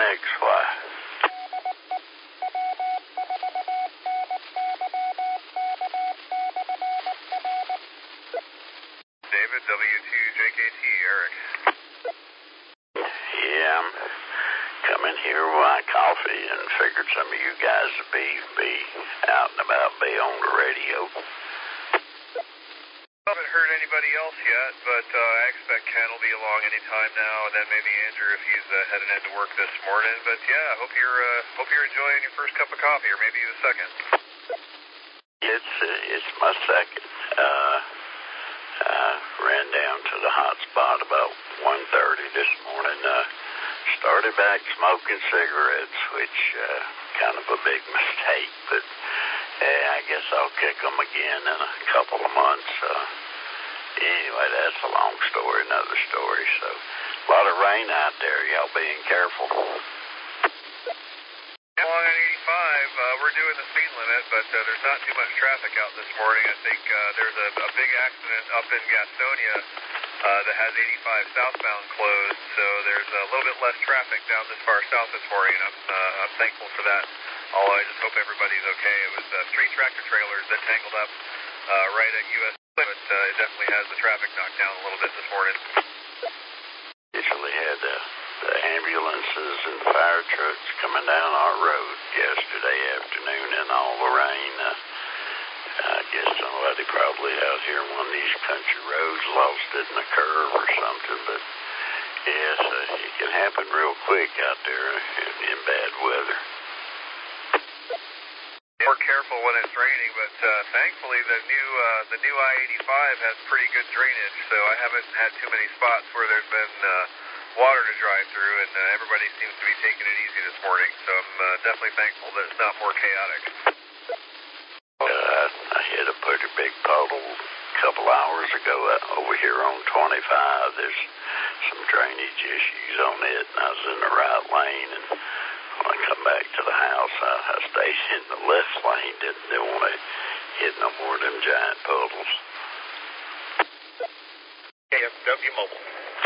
NXY. David, W2JKT, Eric. Yeah, I'm coming here with my coffee and figured some of you guys would be out and about, be on the radio. I haven't heard anybody else yet, but I expect Ken will be along anytime now, and then maybe Andrew if he's heading into work this morning. But yeah, hope you're enjoying your first cup of coffee, or maybe the second. It's my second. Ran down to the hot spot about 1:30 this morning. Started back smoking cigarettes, which kind of a big mistake, but I guess I'll kick them again in a couple of months. Anyway, that's a long story, another story. So a lot of rain out there. Y'all being careful. Along on 85, we're doing the speed limit, but there's not too much traffic out this morning. I think there's a big accident up in Gastonia that has 85 southbound closed, so there's a little bit less traffic down this far south this morning. I'm thankful for that. Although I just hope everybody's okay. It was 3 tractor trailers that tangled up right at U.S. but it definitely has the traffic knocked down a little bit this morning. Usually had the ambulances and fire trucks coming down our road yesterday afternoon in all the rain. I guess somebody probably out here on one of these country roads lost it in a curve or something, but yes, it can happen real quick out there in bad weather. More careful when it's raining, but thankfully the new I-85 has pretty good drainage, so I haven't had too many spots where there's been water to drive through, and everybody seems to be taking it easy this morning, so I'm definitely thankful that it's not more chaotic. I hit a pretty big puddle a couple hours ago over here on 25. There's some drainage issues on it, and I was in the right lane, and when I come back to the house, I stayed in the left lane, didn't want to hit no more of them giant puddles. KFW Mobile.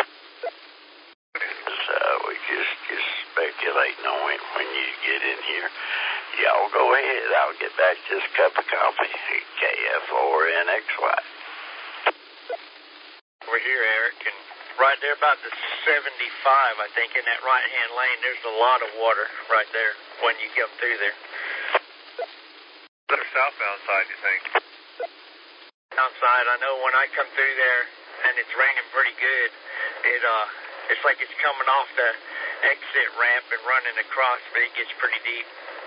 So we just speculating on it when you get in here. Y'all go ahead. I'll get back this cup of coffee. KF4NXY. We're here, Eric, and right there about the 75, I think, in that right-hand lane, there's a lot of water right there when you come through there. The southbound side, you think? Outside, I know when I come through there and it's raining pretty good, it's like it's coming off the exit ramp and running across, but it gets pretty deep.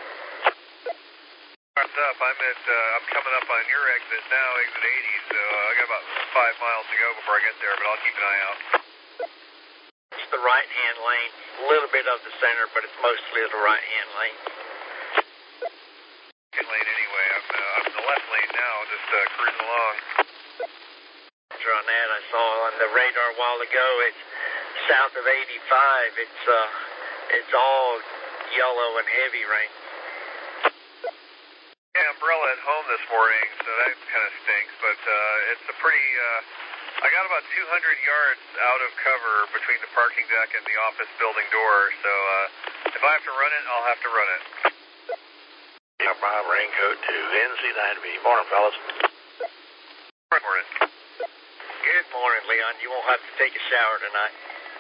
Up. I'm coming up on your exit now, exit 80, so I got about 5 miles to go before I get there, but I'll keep an eye out. It's the right-hand lane, a little bit of the center, but it's mostly the right-hand lane. Lane anyway. I'm in the left lane now, just cruising along. On that, I saw on the radar a while ago, it's south of 85. It's all yellow and heavy rain. Yeah, umbrella at home this morning, so that kind of stinks, but it's a pretty, I got about 200 yards out of cover between the parking deck and the office building door, so if I have to run it, I'll have to run it. Yeah, my raincoat to NC90. Morning, fellas. Morning. Good morning, Leon. You won't have to take a shower tonight.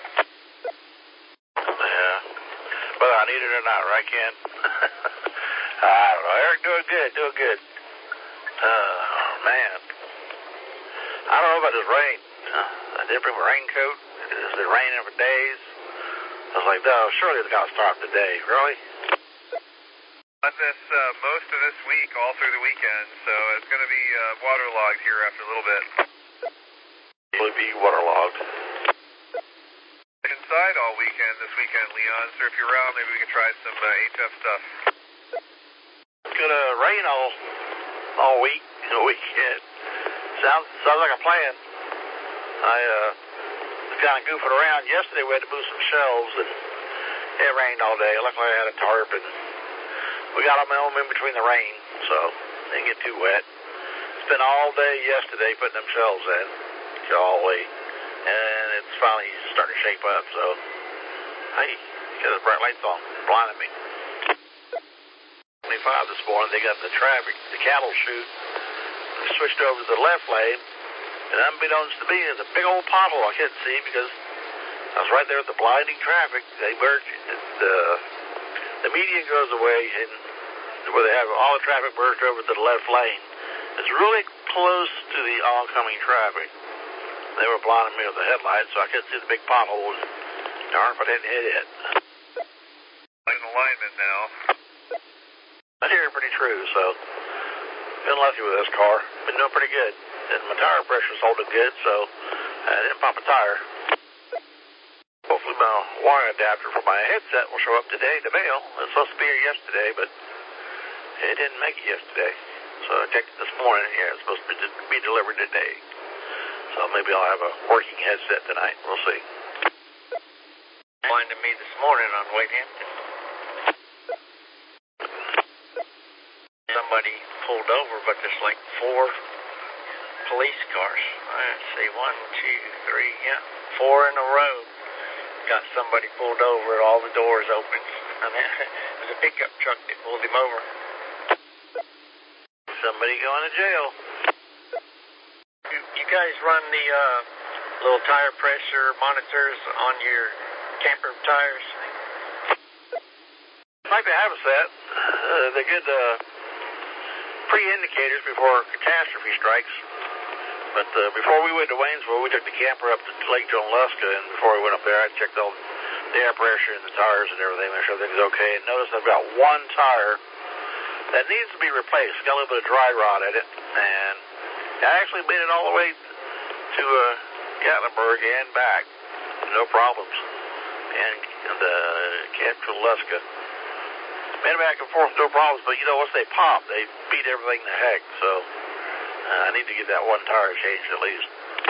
Yeah. Whether I need it or not, right, Ken? I don't know. Eric, doing good. Man. I don't know about this rain. I did bring my raincoat. It's been raining for days. I was like, no, surely it's got to start today. Really? This most of this week, all through the weekend, so it's going to be waterlogged here after a little bit. Will it be waterlogged? Inside all weekend this weekend, Leon, so if you're around, maybe we can try some HF stuff. It's going to rain all week, the weekend. Sounds like a plan. I was kind of goofing around. Yesterday we had to move some shelves, and it rained all day. Luckily I had a tarp, and we got them in between the rain, so they didn't get too wet. Spent all day yesterday putting them shelves in, golly, and it's finally starting to shape up, so hey, had the bright lights on, blinding me. 25 this morning, they got in the traffic, the cattle chute. They switched over to the left lane, and unbeknownst to me, there's a big old pothole I couldn't see because I was right there with the blinding traffic. They merged, the median goes away, and where they have all the traffic merged over to the left lane. It's really close to the oncoming traffic. They were blinding me with the headlights, so I couldn't see the big pothole. Darn if I didn't hit it. In alignment now. I hear it pretty true, so been lucky with this car. Been doing pretty good. And my tire pressure's holding good, so I didn't pop a tire. Hopefully my wire adapter for my headset will show up today in the mail. It was supposed to be here yesterday, but it didn't make it yesterday. So I checked it this morning. Yeah, it's supposed to be delivered today. So maybe I'll have a working headset tonight. We'll see. Blinded me this morning on Wade Hampton. Somebody pulled over, but there's like 4 police cars. Let's see, 1, 2, 3, yeah, 4 in a row. Got somebody pulled over, all the doors open. And then it was a pickup truck that pulled him over. Somebody going to jail. You guys run the little tire pressure monitors on your camper tires? Like to have a set. They're good pre-indicators before catastrophe strikes. But before we went to Waynesville, we took the camper up to Lake Junaluska, and before we went up there, I checked all the air pressure and the tires and everything, make sure everything's okay. And notice I've got one tire that needs to be replaced. It's got a little bit of dry rot in it, and I actually made it all the way to Gatlinburg and back, no problems. And Camp Junaluska, made it back and forth, no problems. But you know, once they pop, they beat everything to heck. So I need to get that one tire changed at least.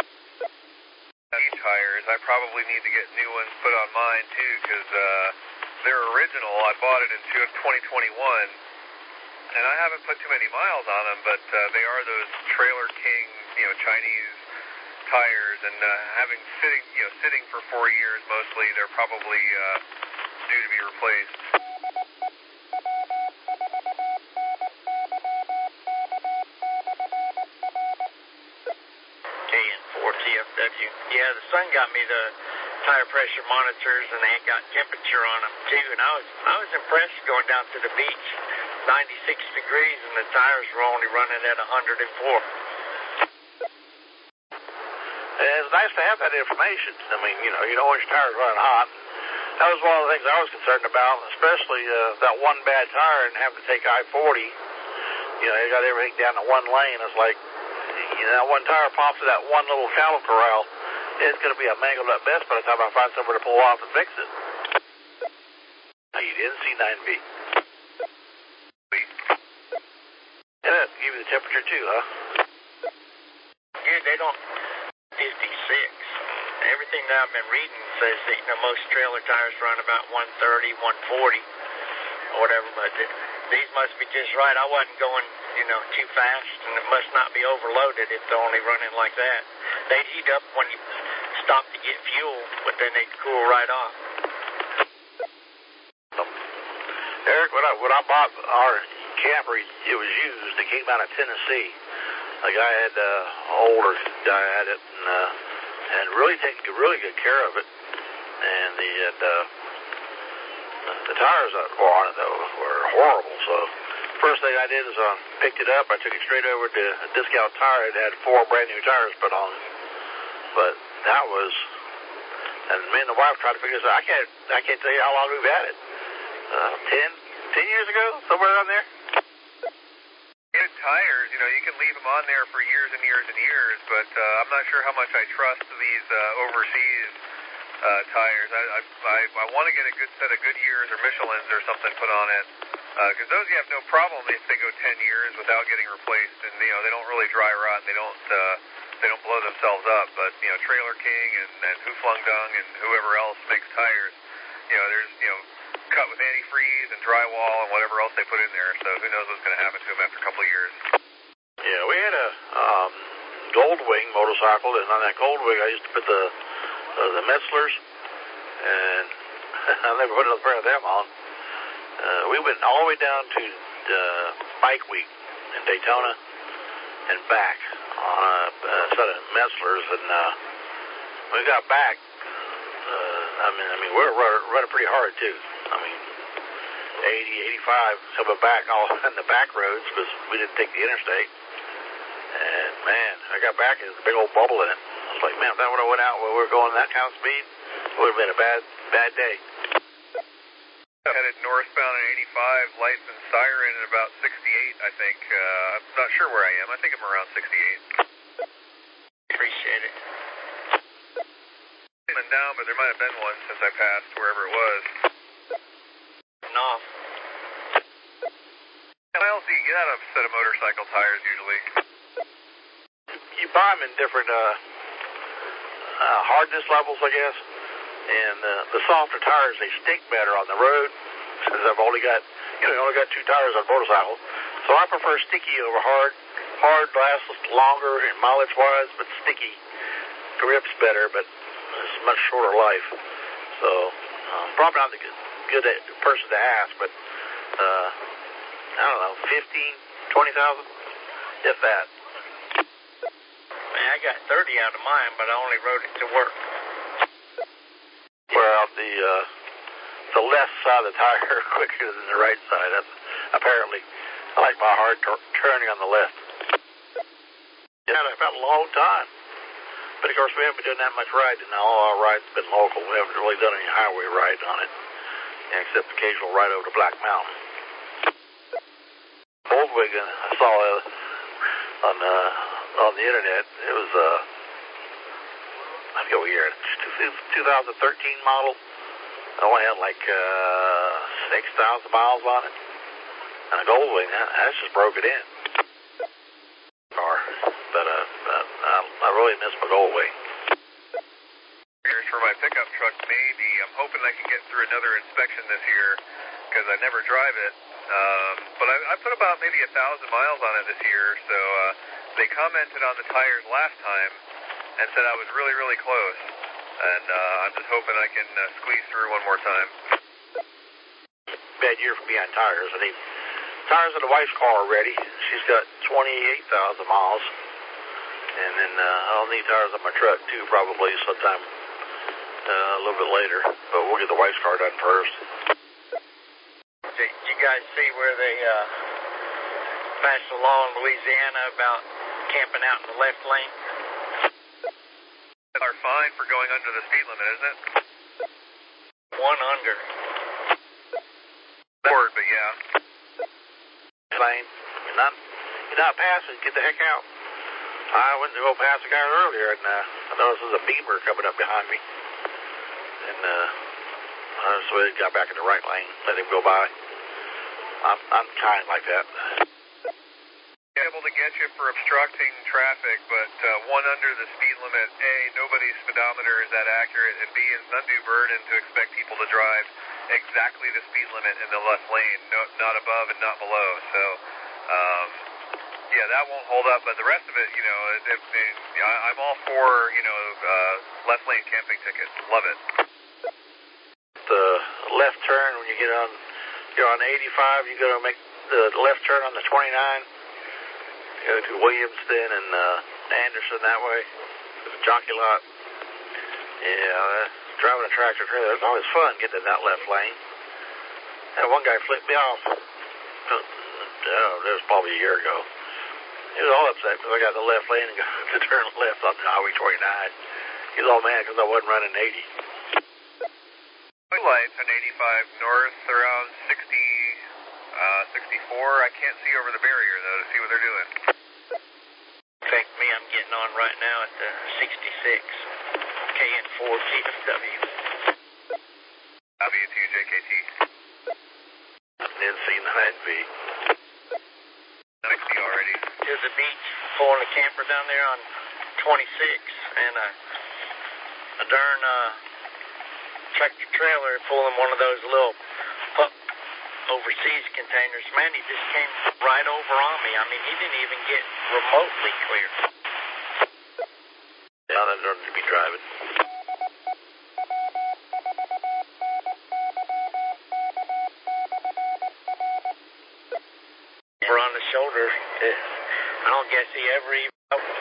Tires, I probably need to get new ones put on mine too, because they're original. I bought it in 2021, and I haven't put too many miles on them, but they are those Trailer King, Chinese tires, and having sitting for 4 years mostly, they're probably due to be replaced. TFW. Yeah, the son got me the tire pressure monitors, and they got temperature on them too. And I was impressed going down to the beach, 96 degrees, and the tires were only running at 104. It's nice to have that information. I mean, you don't want your tires running hot. That was one of the things I was concerned about, especially that one bad tire and having to take I-40. You got everything down to one lane. It's like, that one tire pops to that one little cattle corral. It's going to be a mangled up mess by the time I find somewhere to pull off and fix it. Now, you didn't see 9V. Yeah, that give you the temperature too, huh? Yeah, they don't. 56. Everything that I've been reading says that most trailer tires run about 130, 140, or whatever. But these must be just right. I wasn't going, too fast, and it must not be overloaded if they're only running like that. They'd heat up when you stop to get fuel, but then they'd cool right off. Eric, when I bought our camper, it was used. It came out of Tennessee. A guy had, older guy had it, and really taken really good care of it. And the tires that were on it, though, were horrible. So first thing I did is I picked it up. I took it straight over to a Discount Tire. It had 4 brand new tires put on. But that was, and me and the wife tried to figure this out. I can't tell you how long we've had it. 10 years ago, somewhere around there. Good tires, you can leave them on there for years and years and years, but I'm not sure how much I trust these overseas tires. I want to get a good set of Goodyears or Michelins or something put on it, because those you have no problem if they go 10 years without getting replaced, and they don't really dry rot, and they don't blow themselves up. But Trailer King and Huflung Dung and whoever else makes tires, there's cut with antifreeze and drywall and whatever else they put in there. So who knows what's going to happen to them after a couple of years. Yeah, we had a Goldwing motorcycle, and on that Goldwing I used to put the Metzlers, and I've never put another pair of them on. We went all the way down to Bike Week in Daytona and back on a set of Metzlers, and when we got back, we were running pretty hard too. 80, 85, coming back all in the back roads because we didn't take the interstate. And man, I got back and there's a big old bubble in it. I was like, man, if that would have went out while we were going that kind of speed, it would have been a bad day. Headed northbound at 85, lights and siren at about 68, I think. I'm not sure where I am. I think I'm around 68. Appreciate it. Coming down, but there might have been one since I passed wherever it was. Off. How miles do you get out of a set of motorcycle tires usually? You buy them in different hardness levels, I guess. And the softer tires, they stick better on the road. Since I've only got, you only got 2 tires on a motorcycle. So I prefer sticky over hard. Hard lasts longer and mileage-wise, but sticky grips better, but it's much shorter life. So probably not the good person to ask, but I don't know, 15, 20,000, if that. Man, I got 30 out of mine, but I only rode it to work. Wear out the left side of the tire quicker than the right side. That's apparently, I like my hard turning on the left. Yeah, I've had a long time. But of course, we haven't been doing that much riding now. All our rides have been local. We haven't really done any highway rides on it, except occasional ride over to Black Mountain. Oldwigan, I saw on the internet. It was I forget what year, 2013 model. It only had like 6,000 miles on it, and a Goldwing. That's just broke it in. But I really miss my Goldwing. Here's for my pickup truck, maybe. I'm hoping I can get through another inspection this year because I never drive it. But I put about maybe 1,000 miles on it this year, so they commented on the tires last time and said I was really, really close. And I'm just hoping I can squeeze through one more time. Bad year for me on tires. I need tires in the wife's car already. She's got 28,000 miles. And then I'll need tires on my truck too, probably sometime a little bit later. But we'll get the wife's car done first. Did you guys see where they passed a law in Louisiana about camping out in the left lane? Are fine for going under the speed limit, isn't it? 1 under. Forward, but yeah. Lane. You're not passing. Get the heck out. I went to go past a guy earlier, and I noticed there was a Beamer coming up behind me. And so I got back in the right lane, let him go by. I'm kind like that. Able to get you for obstructing traffic, but 1 under the speed limit. A, nobody's speedometer is that accurate, and B, it's an undue burden to expect people to drive exactly the speed limit in the left lane, not above and not below. So, yeah, that won't hold up. But the rest of it, I'm all for left lane camping tickets. Love it. The left turn when you're on 85, you got to make the left turn on the 29. Go to Williamston and Anderson that way. There's a jockey lot. Yeah, driving a tractor trailer, it's always fun getting in that left lane. And one guy flipped me off. It was probably a year ago. He was all upset because I got in the left lane and got to turn left on Highway 29. He was all mad because I wasn't running 80. Lights on 85 north around 64. I can't see over the barrier though to see what they're doing. In fact, I'm getting on right now at the 66 KN4 TW. W2 JKT. NC9V. 90 already. There's a beach pulling a camper down there on 26 and a darn tractor trailer pulling one of those little overseas containers. Man, he just came right over on me. I mean, he didn't even get remotely clear. Yeah, that's hard to be driving. on the shoulder. I don't guess he ever even...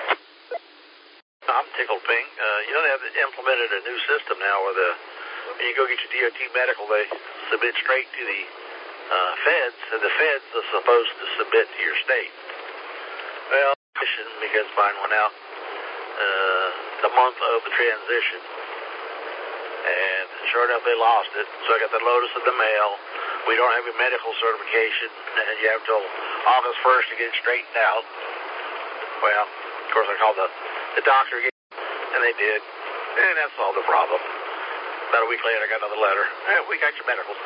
I'm tickled pink. You know, they have implemented a new system now where when you go get your DOT medical, they submit straight to the feds, and the feds are supposed to submit to your state. Well, because mine went out the month of the transition, and sure enough, they lost it. So I got the notice in the mail. We don't have your medical certification, and you have till August 1st to get it straightened out. Well, of course, I called the doctor again, and they did, and that solved the problem. About a week later, I got another letter. Hey, we got your medical.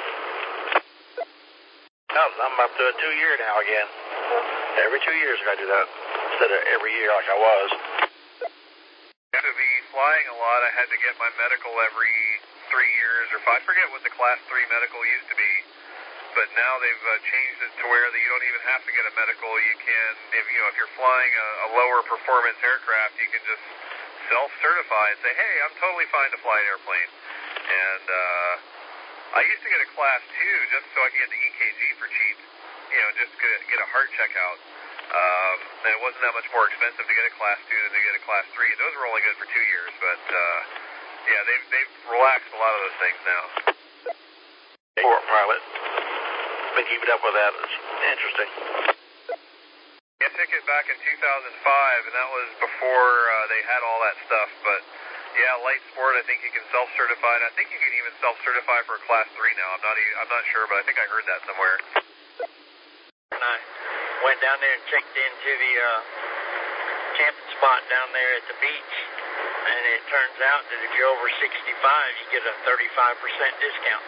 Oh, I'm up to a 2-year now again. Every 2 years I got to do that instead of every year like I was. To be flying a lot, I had to get my medical every 3 years or 5. I forget what the Class 3 medical used to be, but now they've changed it to where that you don't even have to get a medical. You can, if you're flying a lower performance aircraft, you can just self-certify and say, hey, I'm totally fine to fly an airplane. And I used to get a Class 2 just so I could get the EKG for cheap, just get a heart checkout. And it wasn't that much more expensive to get a Class 2 than to get a Class 3. And those were only good for 2 years, but yeah, they've relaxed a lot of those things now. Poor pilot. Been keeping up with that. It's interesting. I took it back in 2005, and that was before they had all that stuff. But yeah, light sport, I think you can self-certify. And I think you can even self-certify for a Class 3 now. I'm not sure, but I think I heard that somewhere. And I went down there and checked into the camping spot down there at the beach, and it turns out that if you're over 65, you get a 35% discount.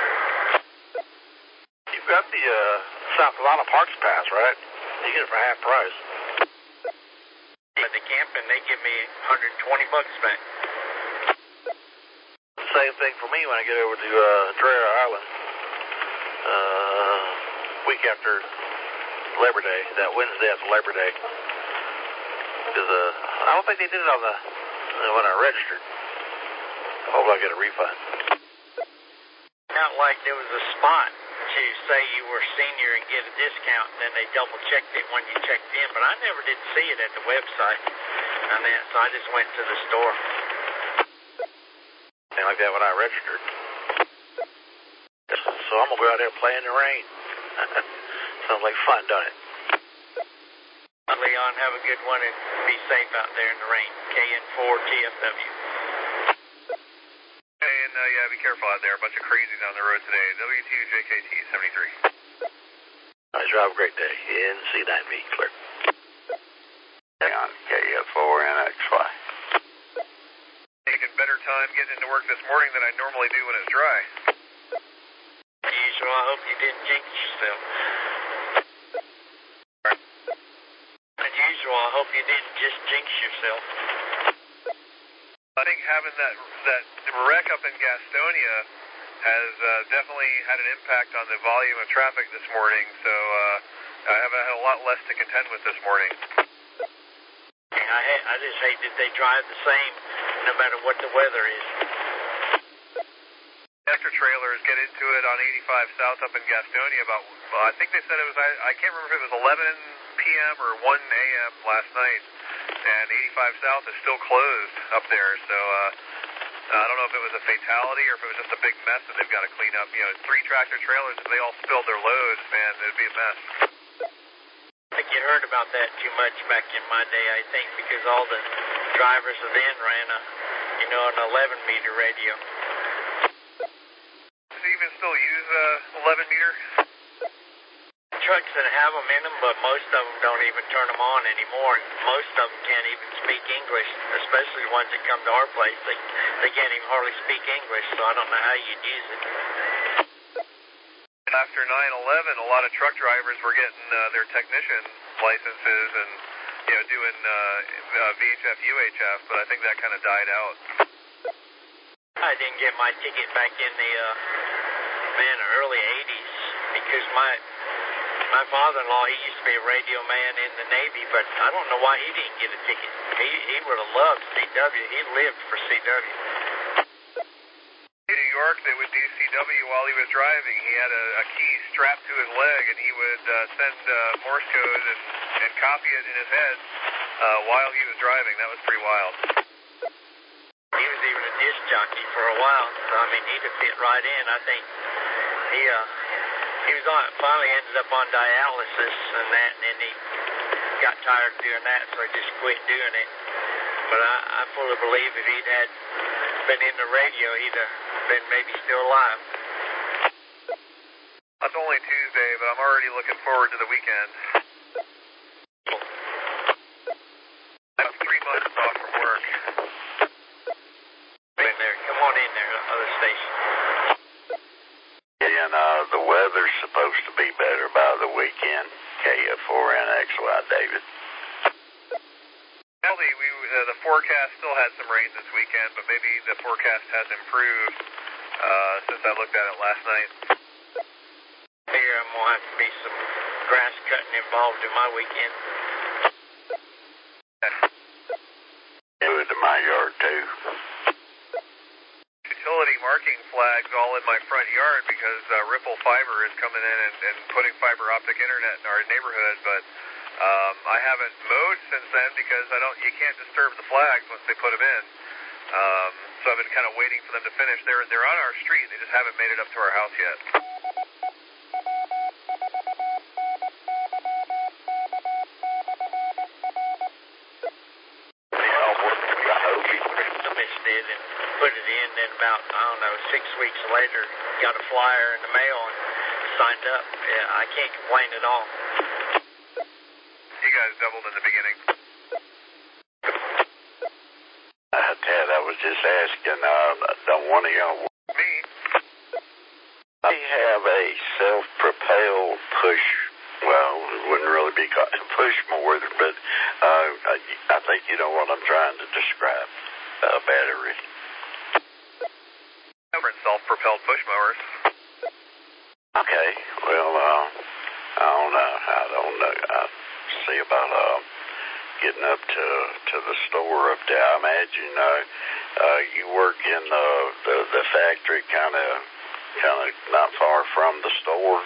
You've got the South Carolina Parks Pass, right? You get it for half price. At the camping, they give me $120 back. Same thing for me when I get over to Dreher Island. Week after Labor Day, that Wednesday after Labor Day. Because I don't think they did it on when I registered. Hopefully I get a refund. Not like there was a spot to say you were senior and get a discount, and then they double checked it when you checked in, but I never did see it at the website. And then, so I just went to the store. And like that when I registered. So I'm gonna go out there and play in the rain. Sounds like fun, doesn't it? Leon, have a good one and be safe out there in the rain. KN4 TFW. And yeah, be careful out there. A bunch of crazies on the road today. W2JKT 73. Nice, have a great day. NC9V, clear. On KF4NXY. Taking better time getting into work this morning than I normally do when it's dry. As usual, I hope you didn't jinx yourself. As usual, I hope you didn't just jinx yourself. I think having that wreck up in Gastonia has definitely had an impact on the volume of traffic this morning, so I have had a lot less to contend with this morning. I just hate that they drive the same no matter what the weather is. Tractor trailers get into it on 85 South up in Gastonia about, I think they said it was, I can't remember if it was 11 p.m. or 1 a.m. last night, and 85 South is still closed up there, so I don't know if it was a fatality or if it was just a big mess that they've got to clean up. 3 tractor trailers, if they all spilled their loads, man, it'd be a mess. I think you heard about that too much back in my day, I think, because all the drivers of then ran an 11-meter radio. Does he even still use 11-meter? Trucks that have them in them, but most of them don't even turn them on anymore. Most of them can't even speak English, especially the ones that come to our place. They can't even hardly speak English, so I don't know how you'd use it. After 9/11, a lot of truck drivers were getting their technician licenses and doing VHF, UHF, but I think that kind of died out. I didn't get my ticket back in the early 80s because my father-in-law, he used to be a radio man in the Navy, but I don't know why he didn't get a ticket. He would have loved CW. He lived for CW. New York that would do CW while he was driving. He had a key strapped to his leg, and he would send Morse code and copy it in his head while he was driving. That was pretty wild. He was even a disc jockey for a while, so I mean he'd have fit right in. I think he was on, finally ended up on dialysis and that, and then he got tired of doing that, so he just quit doing it. But I fully believe if he'd had been in the radio, he'd have been maybe still alive. That's only Tuesday, but I'm already looking forward to the weekend. I have 3 months off from work. In there, come on in there, other station. And the weather's supposed to be better by the weekend. KF4NXY, David. The forecast still had some rain this weekend, but maybe the forecast has improved since I looked at it last night. Here I'm going to have to be some grass cutting involved in my weekend. Do it in my yard, too. Utility marking flags all in my front yard because Ripple Fiber is coming in and putting fiber optic internet in our neighborhood, but I haven't mowed since then because you can't disturb the flags once they put them in. So I've been kind of waiting for them to finish. They're on our street. They just haven't made it up to our house yet. Did and put it in, then about, 6 weeks later, got a flyer in the mail and signed up. Yeah, I can't complain at all. You guys doubled in the beginning. Ted, I was just asking, don't one of y'all... Me? I have a self-propelled push, well, it wouldn't really be called a push mower, but I think you know what I'm trying to describe. Battery. Different self-propelled push mowers. Okay, well, I don't know. I see about getting up to the store up there. I imagine you work in the factory, kind of not far from the store.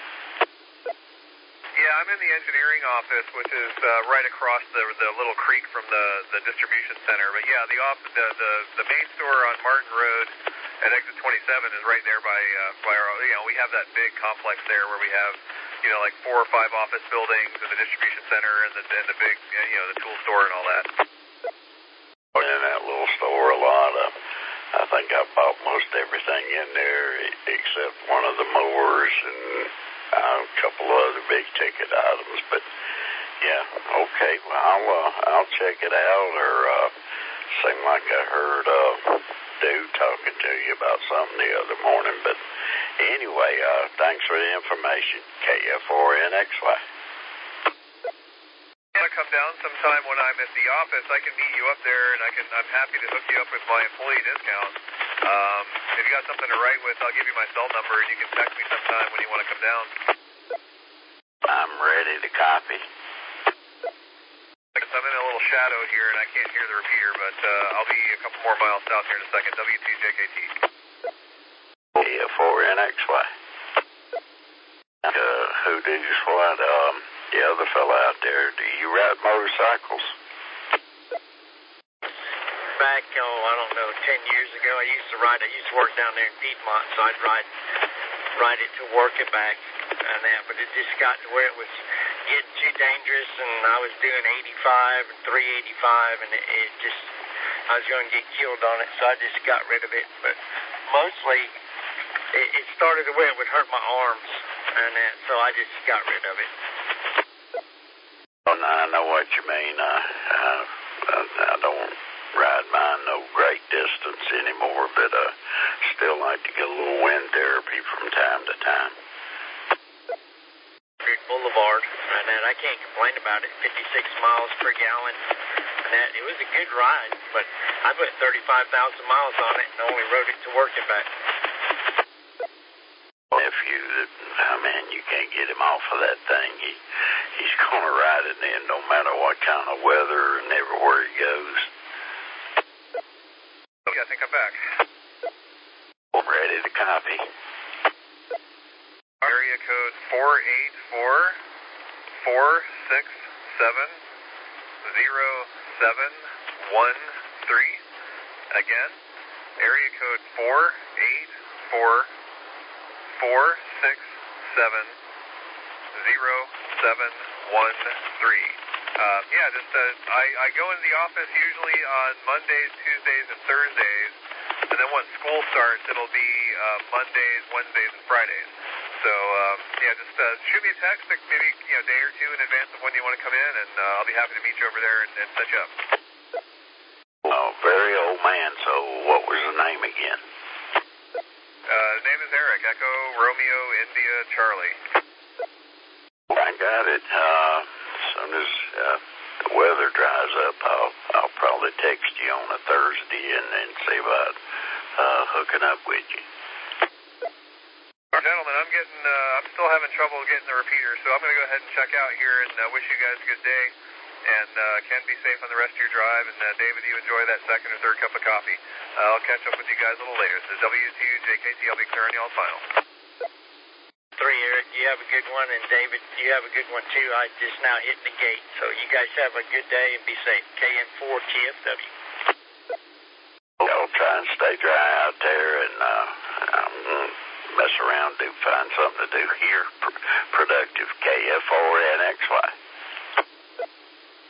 Yeah, I'm in the engineering office, which is right across the little creek from the distribution center. But yeah, the main store on Martin Road at exit 27 is right there by our. We have that big complex there where we have like 4 or 5 office buildings and the distribution center and the big the tool store and all that. In that little store, a lot of. I think I bought most everything in there except one of the mowers and a couple of other big ticket items. But yeah, okay. Well, I'll check it out. Or seemed like I heard dude talking to you about something the other morning. But anyway, thanks for the information. KF4NXY. Want to come down sometime when I'm at the office? I can meet you up there, and I'm happy to hook you up with my employee discount. If you got something to write with, I'll give you my cell number, and you can text me sometime when you want to come down. I'm ready to copy. I'm in a little shadow here, and I can't hear the repeater, but I'll be a couple more miles south here in a second. W2JKT. KF4NXY. Hoodoo's what? The other fella out there, do you ride motorcycles? Back, I don't know, 10 years ago, I used to work down there in Piedmont, so I'd ride it to work and back and that, but it just got to where it was getting too dangerous, and I was doing 85 and 385, and it just, I was going to get killed on it, so I just got rid of it. But mostly, it started to where it would hurt my arms and that, so I just got rid of it. Oh, no, I know what you mean. I don't ride mine no great distance anymore, but still like to get a little wind therapy from time to time. Boulevard, and that I can't complain about it. 56 miles per gallon, and that it was a good ride. But I put 35,000 miles on it and only rode it to work and back. Nephew, man, you can't get him off of that thing. He's gonna ride it in no matter what kind of weather and everywhere he goes. Okay, I think I'm back. Ready. area code 484-467-0713. Again, area code 484-467-0713. I go into the office usually on Mondays, Tuesdays, and Thursdays, and then once school starts, it'll be Mondays, Wednesdays, and Fridays. So, just shoot me a text, maybe a day or two in advance of when you want to come in, and I'll be happy to meet you over there and set you up. Oh, very old man. So what was the name again? The name is Eric, Echo Romeo India Charlie. I got it. As soon as the weather dries up, I'll probably text you on a Thursday and see about hooking up with you. Gentlemen, I'm still having trouble getting the repeater, so I'm going to go ahead and check out here and wish you guys a good day. And Ken, be safe on the rest of your drive. And David, you enjoy that second or third cup of coffee. I'll catch up with you guys a little later. This is W2JKT. I'll be clearing y'all's final. 3, Eric, you have a good one, and David, you have a good one too. I just now hit the gate, so you guys have a good day and be safe. KN4 TFW. I'll try and stay dry out there, and I'm going to mess around, find something to do here. Productive. KF4NXY.